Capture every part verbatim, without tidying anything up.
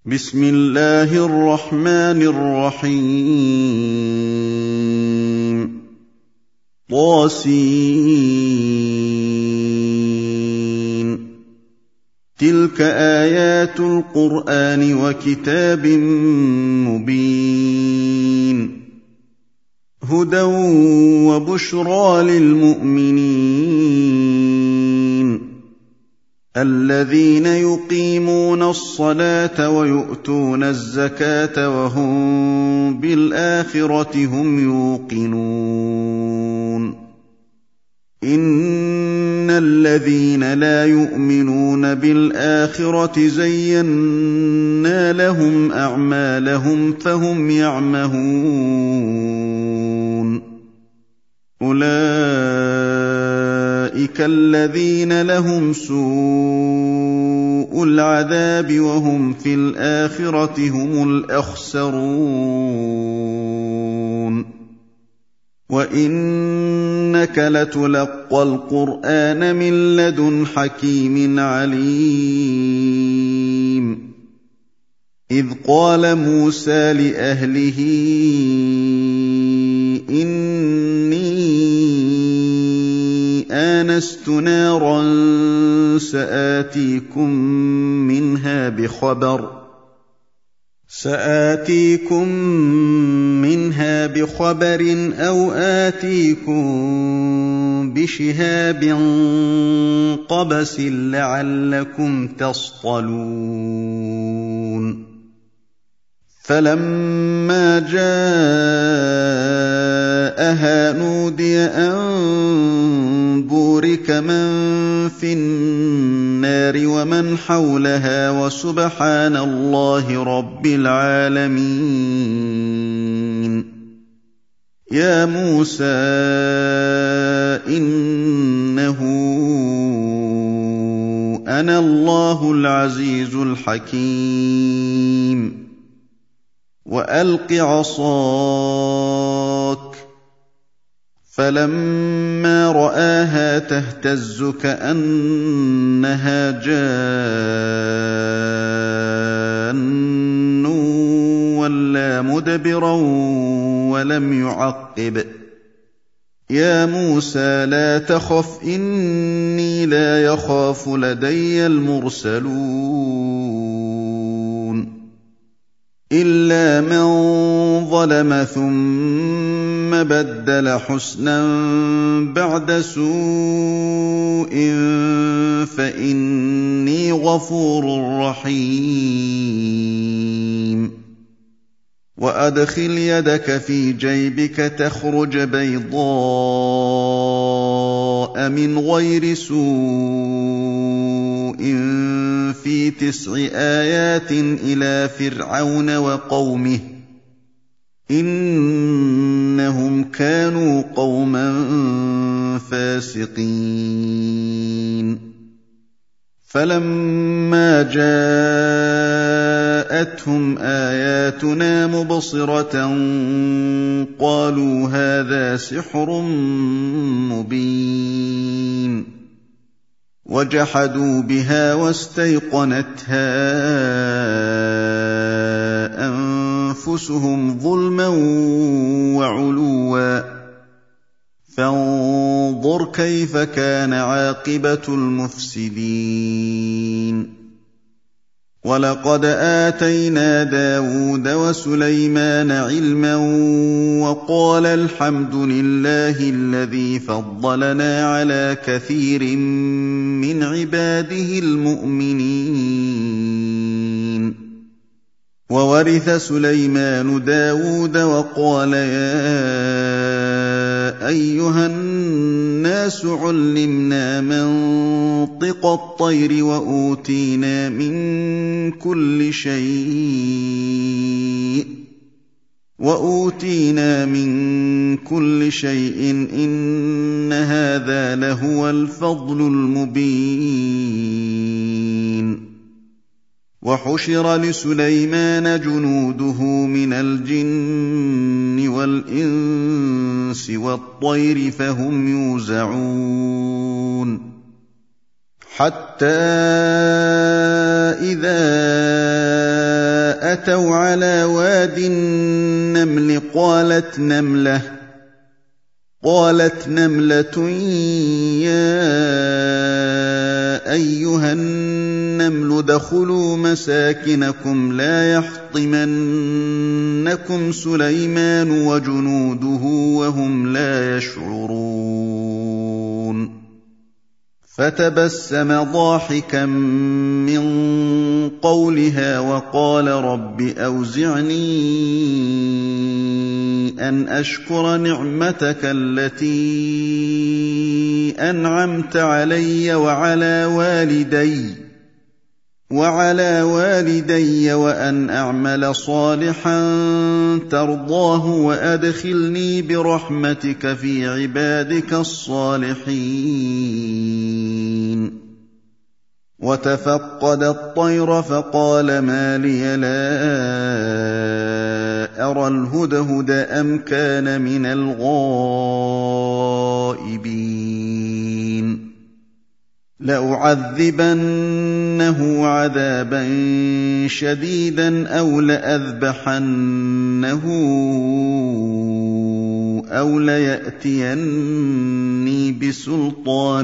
بسم الله الرحمن الرحيم طاسين تلك آيات القرآن وكتاب مبين هدى وبشرى للمؤمنين الذين يقيمون الصلاة ويؤتون الزكاة وهم بالآخرة هم يوقنون إن الذين لا يؤمنون بالآخرة زينا لهم أعمالهم فهم يعمهون أولئك الذين لهم سوء العذاب وهم في الآخرة هم الأخسرون وإنك لتلقى القرآن من لدن حكيم عليم إذ قال موسى لأهله إني آنست نارا سآتيكم منها بخبر سآتيكم منها بخبر أو آتيكم بشهاب قبس لعلكم تصطلون فلما جاءها نودي أن بورك من في النار ومن حولها وسبحان الله رب العالمين يا موسى إنه أنا الله العزيز الحكيم وألق عصاك فلما رآها تهتز كأنها جان ولا مدبرا ولم يعقب يا موسى لا تخف إني لا يخاف لدي المرسلون إلا من ظلم ثم بدل حسنا بعد سوء فإني غفور رحيم وأدخل يدك في جيبك تخرج بيضاء من غير سوء في تسع آيات إلى فرعون وقومه إنهم كانوا قوما فاسقين فلما جاءتهم آياتنا مبصرة قالوا هذا سحر مبين وجحدوا بها واستيقنتها أنفسهم ظلما وعلوا فانظر كيف كان عاقبة المفسدين ولقد آتينا داود وسليمان علما وقال الحمد لله الذي فضلنا على كثير من عباده المؤمنين وورث سليمان داود وقال يا أيها الناس علمنا منطق الطير وأوتينا من كل شيء وأوتينا من كل شيء إن هذا لهو الفضل المبين وحشر لسليمان جنوده من الجن والإنس والطير فهم يوزعون حتى إذا أتوا على واد النمل قالت نملة قالت نملة يا أيها النمل ادخلوا مساكنكم لا يحطمنكم سليمان وجنوده وهم لا يشعرون فتبسم ضاحكا من قولها وقال رب أوزعني أن أشكر نعمتك التي أنعمت علي وعلى والدي وعلى والدي وأن أعمل صالحا ترضاه وأدخلني برحمتك في عبادك الصالحين وتفقد الطير فقال ما لي لا أرى الهدهد أم كان من الغائبين لأعذبنه عذابا شديدا أو لأذبحنه أو ليأتيني بسلطان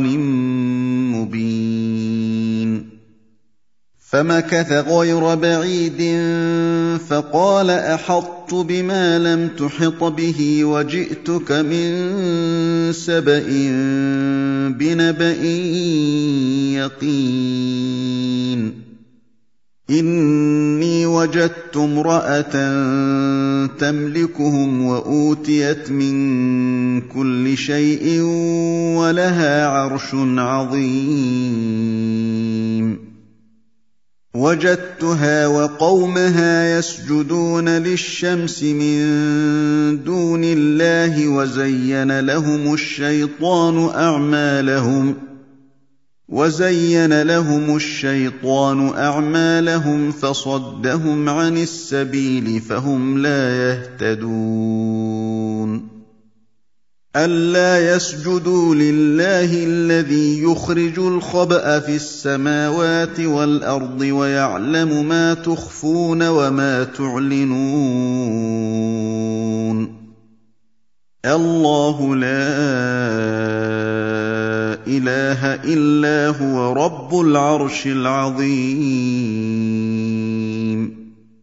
مبين فمكث غير بعيد فقال أحطت بما لم تحط به وجئتك من سبأ بنبأ يقين إني وجدت امرأة تملكهم وأوتيت من كل شيء ولها عرش عظيم وجدتها وقومها يسجدون للشمس من دون الله وزين لهم الشيطان أعمالهم وزين لهم الشيطان أعمالهم فصدهم عن السبيل فهم لا يهتدون ألا يسجدوا لله الذي يخرج الخبأ في السماوات والأرض ويعلم ما تخفون وما تعلنون الله لا إله إلا هو رب العرش العظيم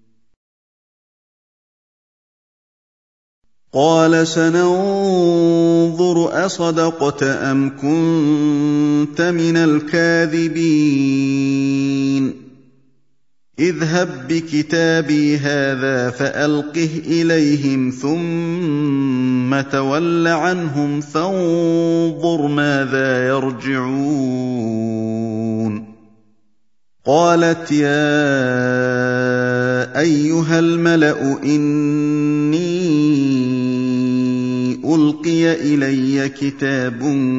قال سننظر أصدقت أم كنت من الكاذبين اذهب بكتابي هذا فألقه إليهم ثم تول عنهم فانظر ماذا يرجعون قالت يا أيها الملأ إني ألقي إلي كتاب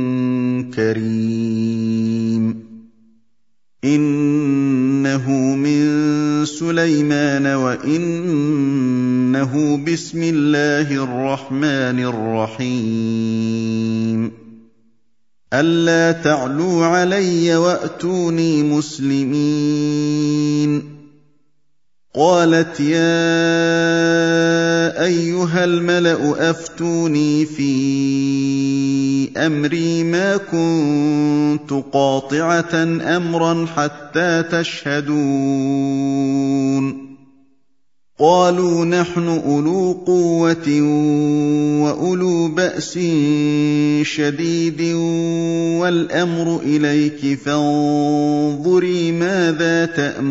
كريم إنه من سليمان وإنه بسم الله الرحمن الرحيم ألا تعلوا علي وأتوني مسلمين قالت يا أيها الملأ أفتوني في أمري ما كنت قاطعة أمرا حتى تشهدون قالوا نحن أولو قوة وأولو بأس شديد والأمر إليك فانظري ماذا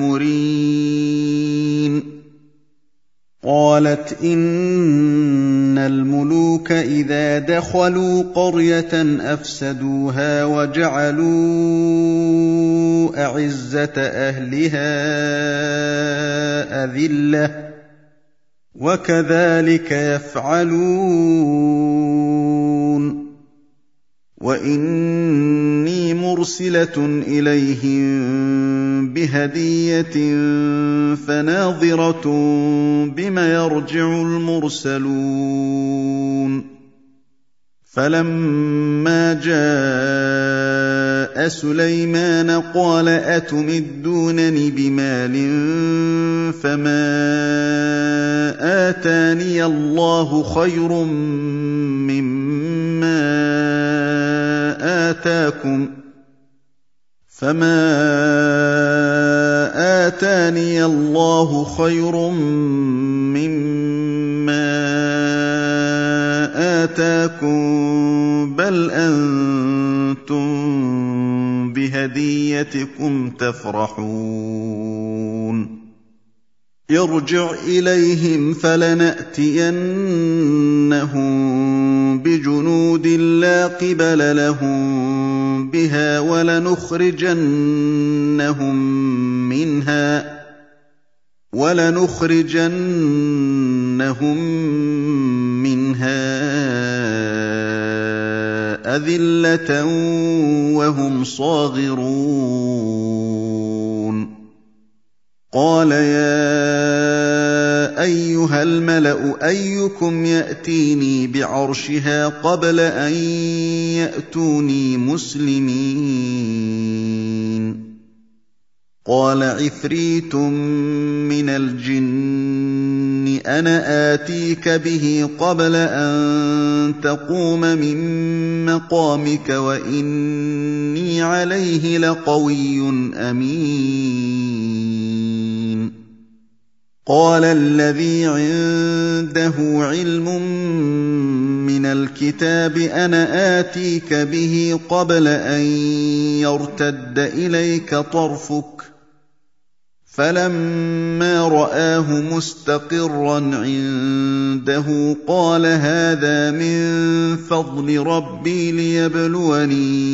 تأمرين قالت إن الملوك إذا دخلوا قرية أفسدوها وجعلوا أعزة أهلها أذلة وكذلك يفعلون وإني مرسلة إليهم بهدية فناظرة بما يرجع المرسلون فلما جاء سليمان قال أتمدونني بمال فما آتاني الله خير مما آتاكم فما آتاني الله خير مما آتاكم بل أنتم بهديتكم تفرحون ارجع إليهم فلنأتينهم بجنود لا قبل لهم بها ولنخرجنهم منها ولنخرجنهم منها أذلة وهم صاغرون قال يا أيها الملأ أيكم يأتيني بعرشها قبل أن يأتوني مسلمين قال عفريت من الجن أنا آتيك به قبل أن تقوم من مقامك وإني عليه لقوي أمين قال الذي عنده علم من الكتاب أنا آتيك به قبل أن يرتد إليك طرفك فلما رآه مستقرا عنده قال هذا من فضل ربي ليبلوني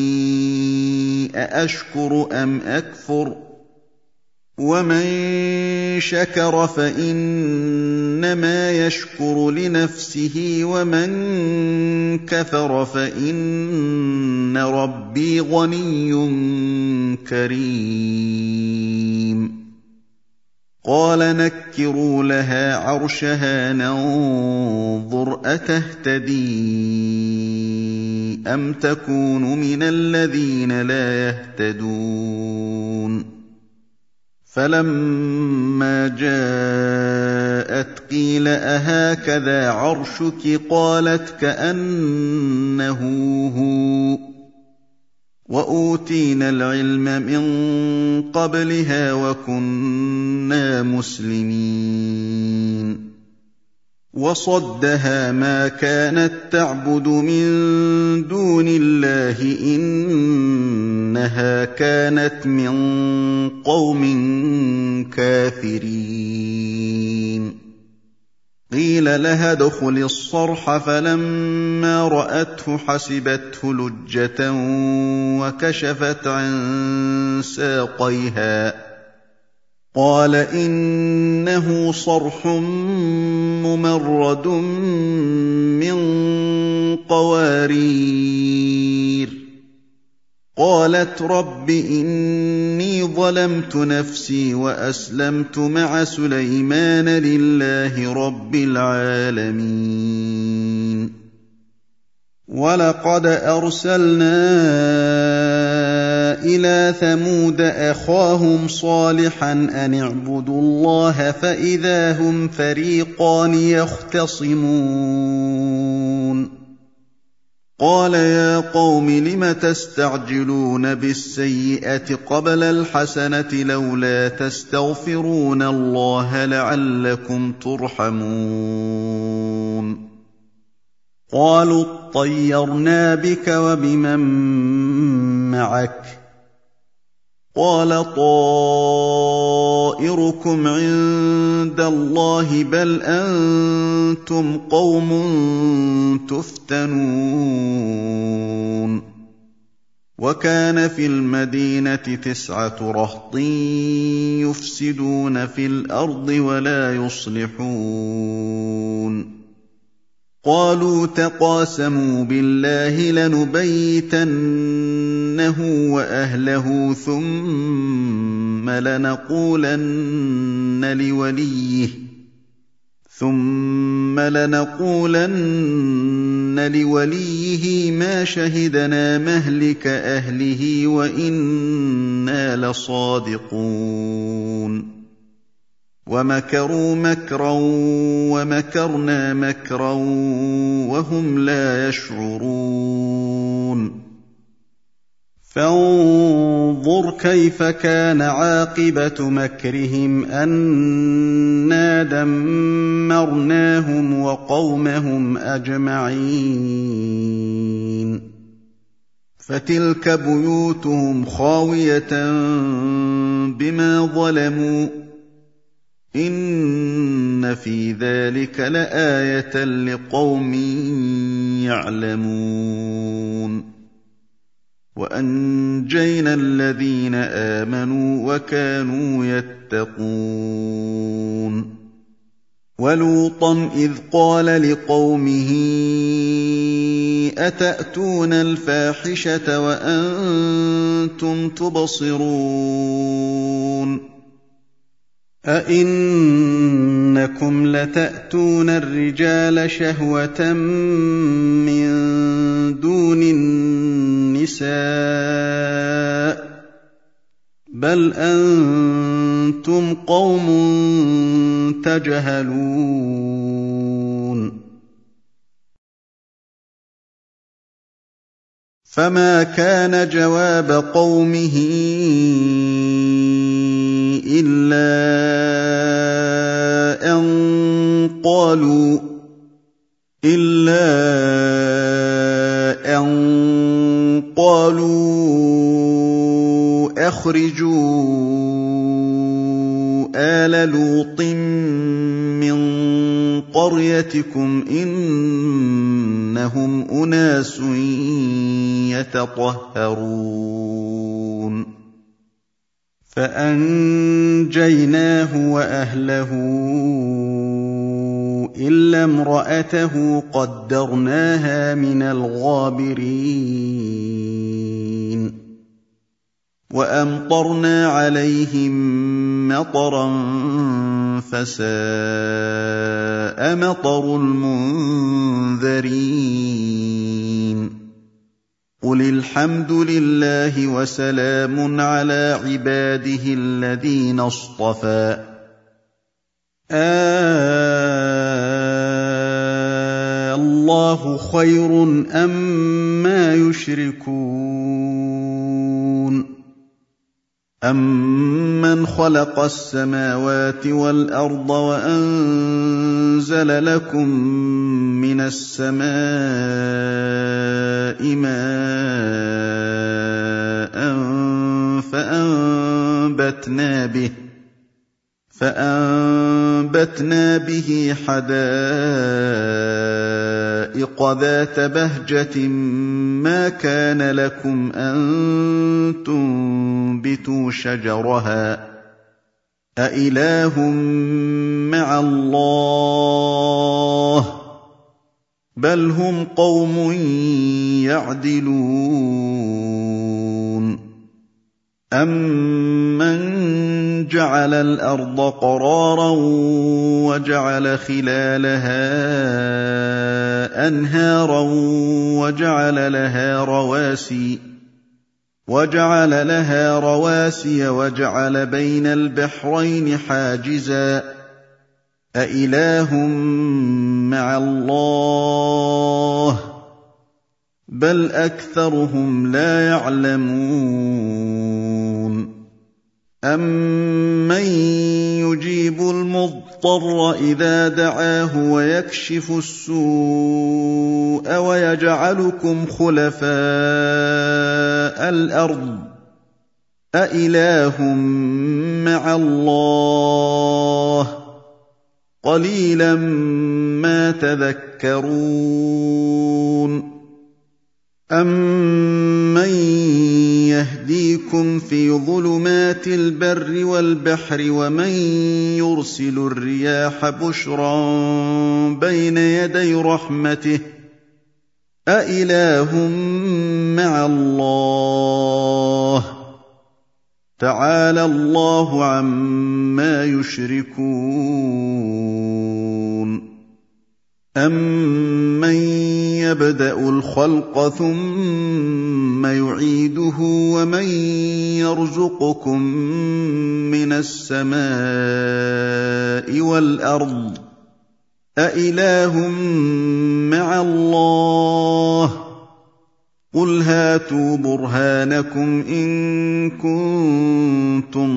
أأشكر أم أكفر ومن شكر فإنما يشكر لنفسه ومن كفر فإن ربي غني كريم قال نكروا لها عرشها ننظر أتهتدي أم تكون من الذين لا يهتدون فلما جاءت قيل أهكذا عرشك قالت كأنه هو وأوتينا العلم من قبلها وكنا مسلمين وصدها ما كانت تعبد من دون الله إنها كانت من قوم كافرين قيل لها ادخل الصرح فلما رأته حسبته لجة وكشفت عن ساقيها قال إنه صرح ممرد من قوارير قالت رب إني ظلمت نفسي وأسلمت مع سليمان لله رب العالمين ولقد أرسلنا إلى ثمود أخاهم صالحا أن اعبدوا الله فإذا هم فريقان يختصمون قال يا قوم لم تستعجلون بالسيئة قبل الحسنة لولا تستغفرون الله لعلكم ترحمون قالوا اطيرنا بك وبمن معك قال طائركم عند الله بل أنتم قوم تفتنون وكان في المدينة تسعة رهط يفسدون في الأرض ولا يصلحون قالوا تقاسموا بالله لنبيتنه وأهله ثم لنقولن لوليه ثم لنقولن لوليه ما شهدنا مهلك أهله وإنا لصادقون وَمَكَرُوا مَكْرًا وَمَكَرْنَا مَكْرًا وَهُمْ لَا يَشْعُرُونَ فَانظُرْ كَيْفَ كَانَ عَاقِبَةُ مَكْرِهِمْ أَنَّا دَمَّرْنَاهُمْ وَقَوْمَهُمْ أَجْمَعِينَ فَتِلْكَ بُيُوتُهُمْ خَاوِيَةً بِمَا ظَلَمُوا ۗ إِنَّ فِي ذَٰلِكَ لَآيَةً لِّقَوْمٍ يَعْلَمُونَ وَأَنجَيْنَا الَّذِينَ آمَنُوا وَكَانُوا يَتَّقُونَ وَلُوطًا إِذْ قَالَ لِقَوْمِهِ أَتَأْتُونَ الْفَاحِشَةَ وَأَنتُمْ تُبْصِرُونَ أَئِنَّكُمْ لَتَأْتُونَ الرِّجَالَ شَهْوَةً مِّن دُونِ النِّسَاءِ ۚ بَلْ أَنتُمْ قَوْمٌ تَجْهَلُونَ فَمَا كَانَ جَوَابَ قَوْمِهِ إِلَّا أَن قَالُوا إِلَّا أَن قَالُوا أَخْرِجُوا آلَ لُوطٍ مِّن قَرْيَتِكُمْ ۖ إِنَّهُمْ أُنَاسٌ يَتَطَهَّرُونَ فَأَنجَيْنَاهُ وَأَهْلَهُ إِلَّا امْرَأَتَهُ قَدَّرْنَاهَا مِنَ الْغَابِرِينَ وَأَمْطَرْنَا عَلَيْهِم مَّطَرًا فَسَاءَ مَطَرُ الْمُنذَرِينَ قُلِ الْحَمْدُ لِلَّهِ وَسَلَامٌ عَلَىٰ عِبَادِهِ الَّذِينَ اصْطَفَىٰ آللَّهُ خَيْرٌ أَمَّا يُشْرِكُونَ أَمَّنْ خَلَقَ السَّمَاوَاتِ وَالْأَرْضَ وَأَنزَلَ لَكُم مِّنَ السَّمَاءِ مَاءً فَأَنبَتْنَا بِهِ فَأَنبَتْنَا بِهِ حَدَائِقَ ذَاتَ بَهْجَةٍ مَّا كَانَ لَكُمْ أَن تُنبِتُوا شَجَرَهَا ۗ أَإِلَٰهٌ مَّعَ اللَّهِ ۚ بَلْ هُمْ قَوْمٌ يَعْدِلُونَ أَمَّن جَعَلَ الْأَرْضَ قَرَارًا وَجَعَلَ خِلَالَهَا أَنْهَارًا وَجَعَلَ لَهَا رَوَاسِيَ وَجَعَلَ بَيْنَ الْبَحْرَيْنِ حَاجِزًا ۗ أَإِلَٰهٌ مَّعَ اللَّهِ ۚ بَلْ أَكْثَرُهُمْ لَا يَعْلَمُونَ أَمَّن يُجِيبُ الْمُضْطَرَّ إِذَا دَعَاهُ وَيَكْشِفُ السُّوءَ وَيَجْعَلُكُمْ خُلَفَاءَ الْأَرْضِ ۗ أَإِلَٰهٌ مَّعَ اللَّهِ ۚ قَلِيلًا مَّا تَذَكَّرُونَ أَمَّن يَهْدِيكُمْ فِي ظُلُمَاتِ الْبَرِّ وَالْبَحْرِ وَمَن يُرْسِلُ الرِّيَاحَ بُشْرًا بَيْنَ يَدَيْ رَحْمَتِهِ ۗ أَإِلَٰهٌ مَّعَ اللَّهِ ۚ تَعَالَى اللَّهُ عَمَّا يُشْرِكُونَ أَمَّن يَبْدَأُ الْخَلْقَ ثُمَّ يُعِيدُهُ وَمَن، وَمَن يَرْزُقُكُم مِّنَ السَّمَاءِ السَّمَاءِ وَالْأَرْضِ أَإِلَٰهٌ مَّعَ اللَّهِ قُلْ هَاتُوا بُرْهَانَكُمْ إِن كُنتُمْ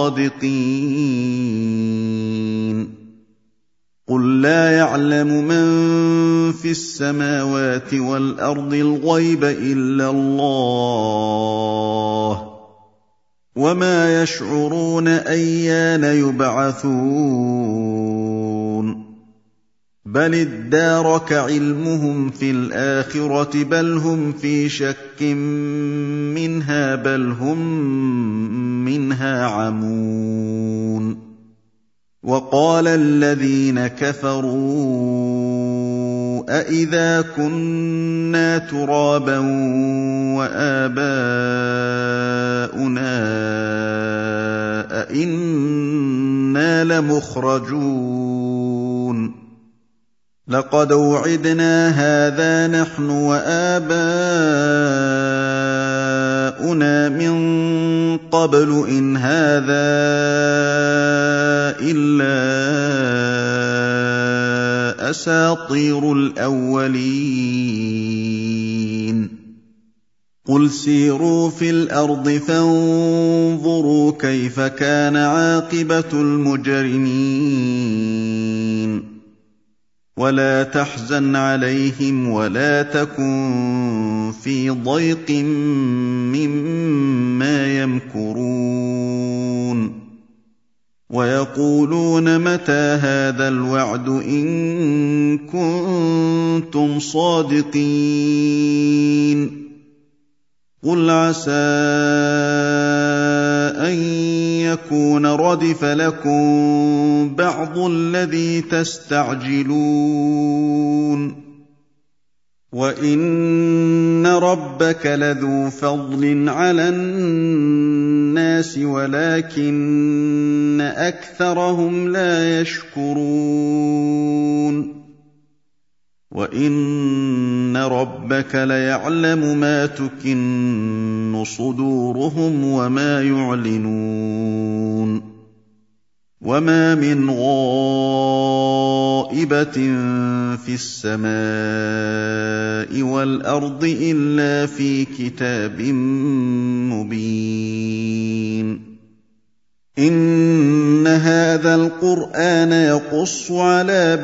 صَادِقِينَ قُل لَّا يَعْلَمُ مَن فِي السَّمَاوَاتِ وَالْأَرْضِ الْغَيْبَ إِلَّا اللَّهُ وَمَا يَشْعُرُونَ أَيَّانَ يُبْعَثُونَ بَلِ ادَّارَكَ عِلْمُهُمْ فِي الْآخِرَةِ بَلْ هُمْ فِي شَكٍّ مِّنْهَا بَلْ هُم مِّنْهَا عَمُونَ وَقَالَ الَّذِينَ كَفَرُوا أَإِذَا كُنَّا تُرَابًا وَآبَاؤُنَا أَإِنَّا لَمُخْرَجُونَ لَقَدْ وُعِدْنَا هَٰذَا نَحْنُ وَآبَاؤُنَا مِن قَبْلُ إِنْ هَٰذَا إِلَّا أَسَاطِيرُ الْأَوَّلِينَ قُلْ سِيرُوا فِي الْأَرْضِ فَانظُرُوا كَيْفَ كَانَ عَاقِبَةُ الْمُجْرِمِينَ وَلَا تَحْزَنْ عَلَيْهِمْ وَلَا تَكُن فِي ضَيْقٍ مِّمَّا يَمْكُرُونَ وَيَقُولُونَ مَتَىٰ هَٰذَا الْوَعْدُ إِن كُنتُمْ صَادِقِينَ قُلْ عَسَىٰ أَن يَكُونَ رَدِفَ لَكُم بَعْضُ الَّذِي تَسْتَعْجِلُونَ وَإِنَّ رَبَّكَ لَذُو فَضْلٍ عَلَى النَّاسِ وَلَٰكِنَّ أَكْثَرَهُمْ لَا يَشْكُرُونَ وَإِنَّ رَبَّكَ لَيَعْلَمُ مَا تُكِنُّ صُدُورُهُمْ وَمَا يُعْلِنُونَ وَمَا مِنْ غَائِبَةٍ فِي السَّمَاءِ وَالْأَرْضِ إِلَّا فِي كِتَابٍ مُّبِينٍ إِنَّ هَٰذَا الْقُرْآنَ يَقُصُّ عَلَىٰ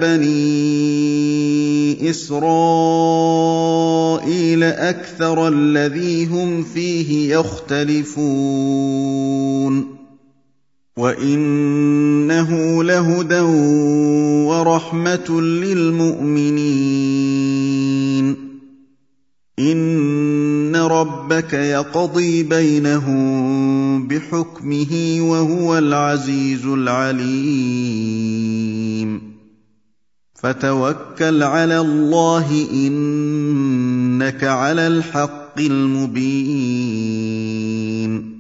بَنِي إِسْرَائِيلَ أَكْثَرَ الَّذِي هُمْ فِيهِ يَخْتَلِفُونَ وَإِنَّهُ لَهُدًى وَرَحْمَةٌ لِّلْمُؤْمِنِينَ إِنَّ رَبَّكَ يَقْضِي بَيْنَهُم بِحُكْمِهِ وَهُوَ الْعَزِيزُ الْعَلِيمُ فَتَوَكَّلْ عَلَى اللَّهِ إِنَّكَ عَلَى الْحَقِّ الْمُبِينِ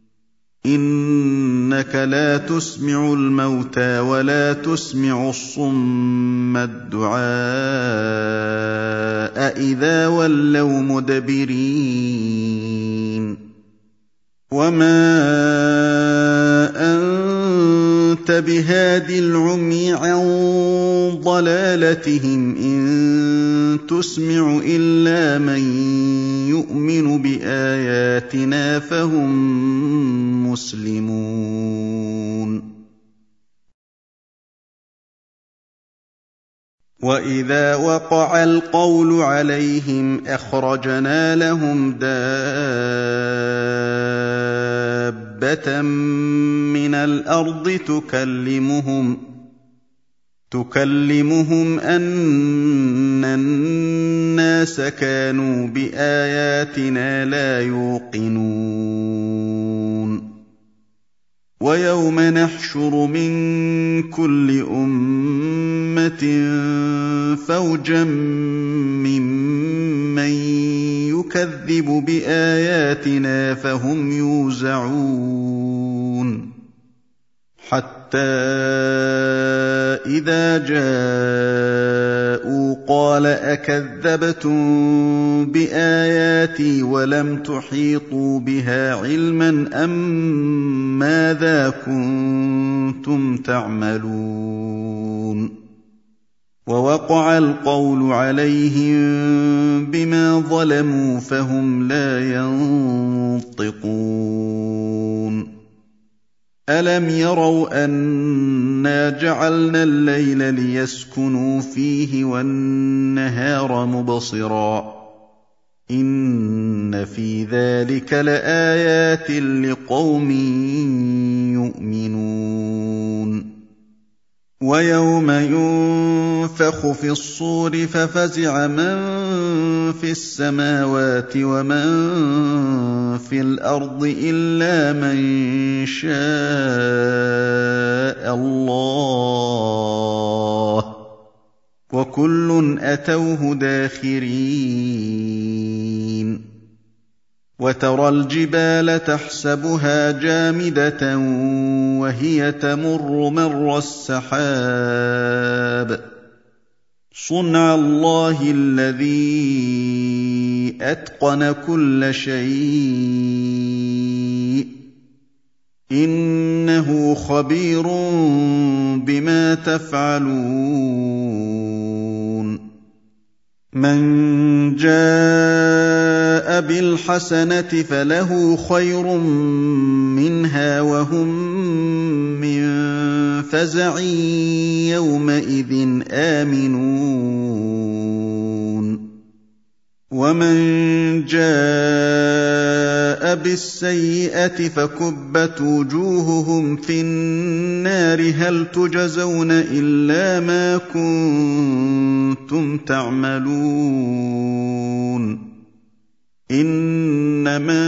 إِنَّكَ لَا تُسْمِعُ الْمَوْتَىٰ وَلَا تُسْمِعُ الصُّمَّ الدُّعَاءَ إِذَا وَلَّوْا مُدْبِرِينَ وَمَا أَنتَ بِهَادِ الْعُمْيِ عَن ضَلَالَتِهِمْ إِن تُسْمِعُ إِلَّا مَن يُؤْمِنُ بِآيَاتِنَا فَهُم مُّسْلِمُونَ وَإِذَا وَقَعَ الْقَوْلُ عَلَيْهِمْ أَخْرَجْنَا لَهُمْ دَابَّةً مِّنَ الْأَرْضِ تُكَلِّمُهُمْ تُكَلِّمُهُمْ أَنَّ النَّاسَ كَانُوا بِآيَاتِنَا لَا يُوقِنُونَ وَيَوْمَ نَحْشُرُ مِن كُلِّ أُمَّةٍ فَوْجًا مِّمَّن يُكَذِّبُ بِآيَاتِنَا فَهُمْ يُوزَعُونَ حَتَّىٰ إِذَا جَاءُوا قَالُوا قَالَ أَكَذَّبْتُم بِآيَاتِي وَلَمْ تُحِيطُوا بِهَا عِلْمًا أَم مَّاذَا كُنتُمْ تَعْمَلُونَ وَوَقَعَ الْقَوْلُ عَلَيْهِم بِمَا ظَلَمُوا فَهُمْ لَا يَنطِقُونَ أَلَمْ يَرَوْا أَنَّا جَعَلْنَا اللَّيْلَ لِيَسْكُنُوا فِيهِ وَالنَّهَارَ مُبْصِرًا إِنَّ فِي ذَلِكَ لَآيَاتٍ لِقَوْمٍ يُؤْمِنُونَ وَيَوْمَ يُنفَخُ فِي الصُّورِ فَفَزِعَ مَن فِي السَّمَاوَاتِ وَمَن فِي الْأَرْضِ إِلَّا مَن شَاءَ اللَّهُ وَكُلٌّ أَتَوْهُ دَاخِرِينَ وَتَرَى الْجِبَالَ تَحْسَبُهَا جَامِدَةً وَهِيَ تَمُرُّ مَرَّ السَّحَابِ ۚ صُنْعَ اللَّهِ الَّذِي أَتْقَنَ كُلَّ شَيْءٍ ۚ إِنَّهُ خَبِيرٌ بِمَا تَفْعَلُونَ مَن جَاءَ بِالْحَسَنَةِ فَلَهُ خَيْرٌ مِّنْهَا وَهُم مِّن فَزَعٍ يَوْمَئِذٍ آمِنُونَ وَمَن جَاءَ بِالسَّيِّئَةِ فَكُبَّتْ وُجُوهُهُمْ فِي النَّارِ هَلْ تُجْزَوْنَ إِلَّا مَا كُنتُمْ تَعْمَلُونَ إِنَّمَا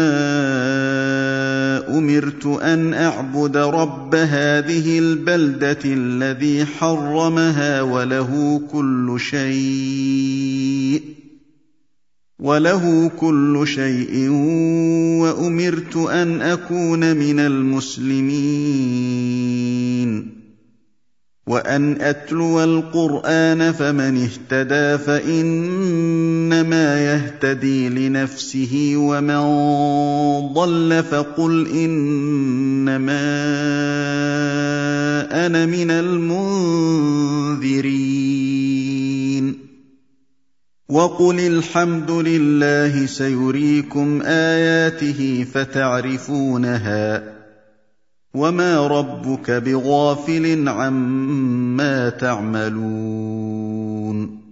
أُمِرْتُ أَنْ أَعْبُدَ رَبَّ هَٰذِهِ الْبَلْدَةِ الَّذِي حَرَّمَهَا وَلَهُ كُلُّ شَيْءٍ وَلَهُ كُلُّ شَيْءٍ وَأُمِرْتُ أَنْ أَكُونَ مِنَ الْمُسْلِمِينَ وَأَنْ أَتْلُوَ الْقُرْآنَ فَمَنِ اهْتَدَىٰ فَإِنَّمَا يَهْتَدِي لِنَفْسِهِ وَمَن ضَلَّ فَقُلْ إِنَّمَا أَنَا مِنَ الْمُنذِرِينَ وَقُلِ الْحَمْدُ لِلَّهِ سَيُرِيكُمْ آيَاتِهِ فَتَعْرِفُونَهَا ۚ وَمَا رَبُّكَ بِغَافِلٍ عَمَّا تَعْمَلُونَ